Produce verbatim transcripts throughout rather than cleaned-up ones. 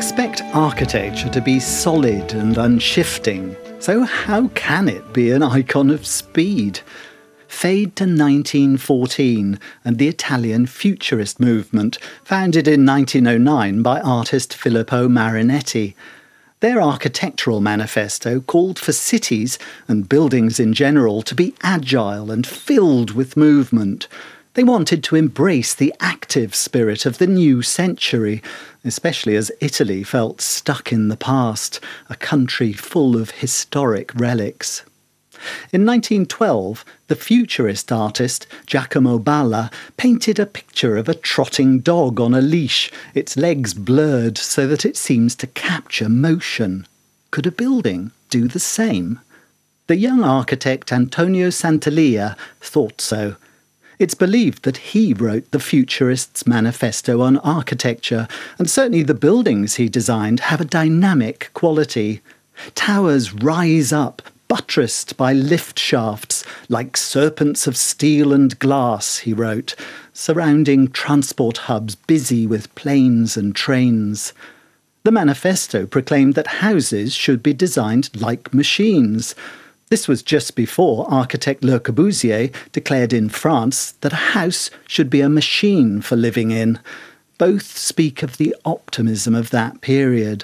expect architecture to be solid and unshifting, so how can it be an icon of speed? Fade to nineteen fourteen and the Italian Futurist movement, founded in nineteen oh nine by artist Filippo Marinetti. Their architectural manifesto called for cities and buildings in general to be agile and filled with movement. They wanted to embrace the active spirit of the new century, especially as Italy felt stuck in the past, a country full of historic relics. In nineteen twelve, the futurist artist Giacomo Balla painted a picture of a trotting dog on a leash, its legs blurred so that it seems to capture motion. Could a building do the same? The young architect Antonio Sant'Elia thought so. It's believed that he wrote the Futurists' manifesto on architecture, and certainly the buildings he designed have a dynamic quality. Towers rise up, buttressed by lift shafts, like serpents of steel and glass, he wrote, surrounding transport hubs busy with planes and trains. The manifesto proclaimed that houses should be designed like machines. This was just before architect Le Corbusier declared in France that a house should be a machine for living in. Both speak of the optimism of that period.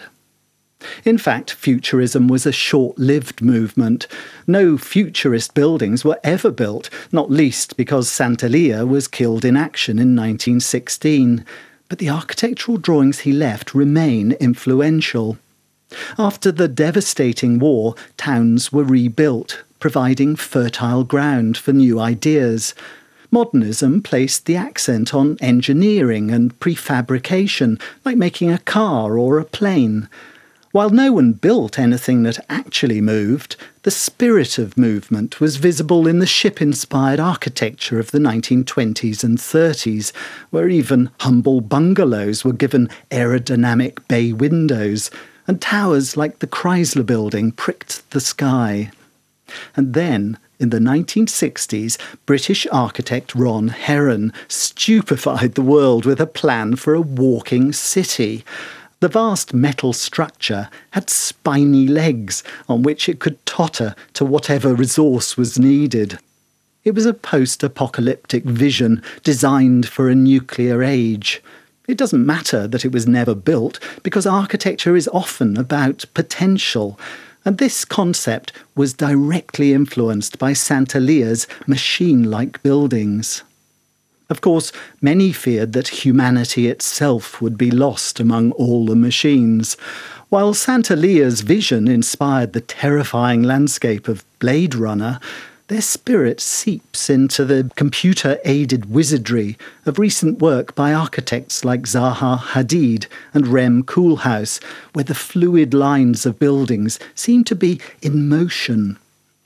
In fact, Futurism was a short-lived movement. No futurist buildings were ever built, not least because Sant'Elia was killed in action in nineteen sixteen. But the architectural drawings he left remain influential. After the devastating war, towns were rebuilt, providing fertile ground for new ideas. Modernism placed the accent on engineering and prefabrication, like making a car or a plane. While no one built anything that actually moved, the spirit of movement was visible in the ship-inspired architecture of the nineteen twenties and thirties, where even humble bungalows were given aerodynamic bay windows, and towers like the Chrysler Building pricked the sky. And then, in the nineteen sixties, British architect Ron Heron stupefied the world with a plan for a walking city. The vast metal structure had spiny legs on which it could totter to whatever resource was needed. It was a post-apocalyptic vision designed for a nuclear age. It doesn't matter that it was never built, because architecture is often about potential, and this concept was directly influenced by Sant'Elia's machine-like buildings. Of course, many feared that humanity itself would be lost among all the machines. While Sant'Elia's vision inspired the terrifying landscape of Blade Runner, their spirit seeps into the computer-aided wizardry of recent work by architects like Zaha Hadid and Rem Koolhaas, where the fluid lines of buildings seem to be in motion.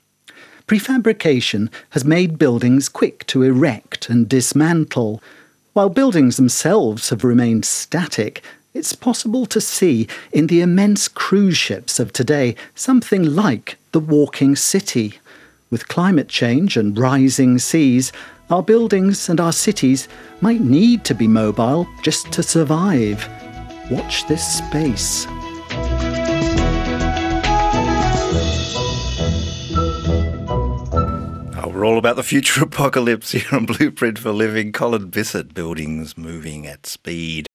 Prefabrication has made buildings quick to erect and dismantle. While buildings themselves have remained static, it's possible to see in the immense cruise ships of today something like the walking city. With climate change and rising seas, our buildings and our cities might need to be mobile just to survive. Watch this space. We're all about the future apocalypse here on Blueprint for Living. Colin Bisset, buildings moving at speed.